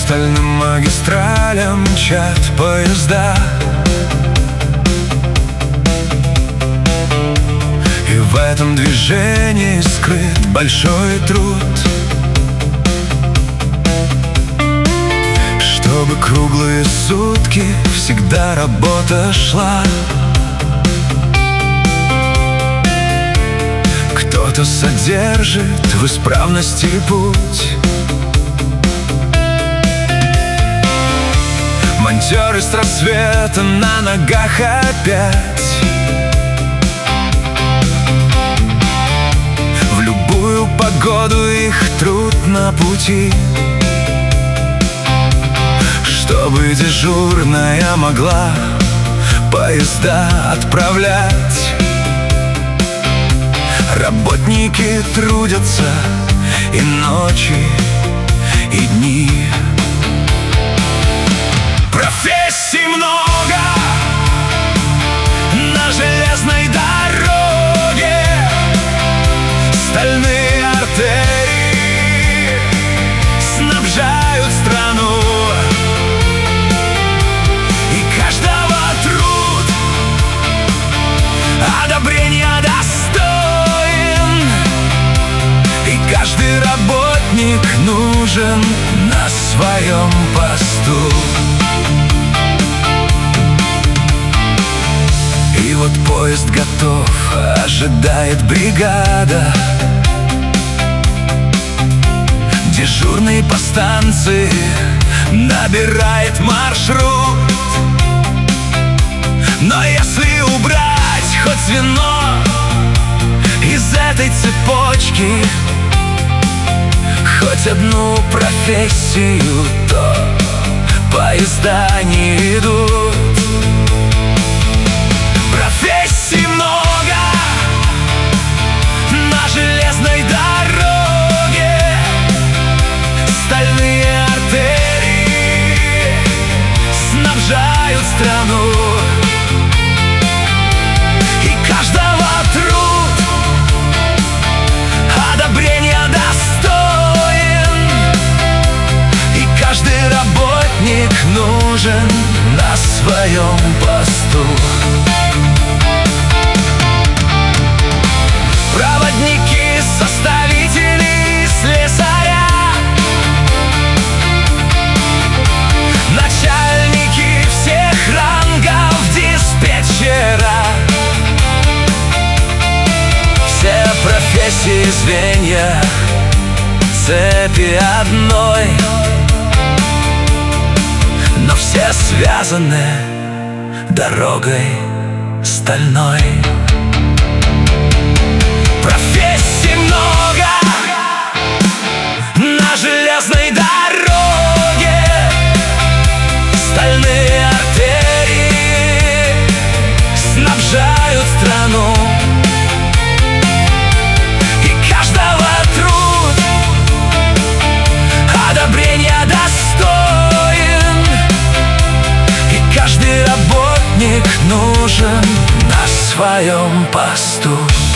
стальным магистралям мчат поезда, и в этом движении скрыт большой труд, чтобы круглые сутки всегда работа шла. Кто-то содержит в исправности путь, монтёры с рассвета на ногах опять. В любую погоду их труд на пути, чтобы дежурная могла поезда отправлять. Работники трудятся и ночи, и дни. Профессий много на железной дороге, стальные артерии снабжают страну, и каждого труд одобрения достоин, и каждый работник нужен на своем посту. И вот поезд готов, ожидает бригада. Дежурный по станции набирает маршрут. Но если убрать хоть звено из этой цепочки, хоть одну профессию, то поезда не идут. Профессий много на железной дороге, стальные артерии снабжают страну, и каждого труд одобрения достоин, и каждый работник нужен на своем посту. Проводники, составители, слесаря, начальники всех рангов, диспетчера, все профессии звенья цепи одной, но все связаны дорогой стальной. Профессий много на железной дороге, стальные артерии снабжают страну, и каждого труд одобрения достоин, и каждый работник нужен на своем посту.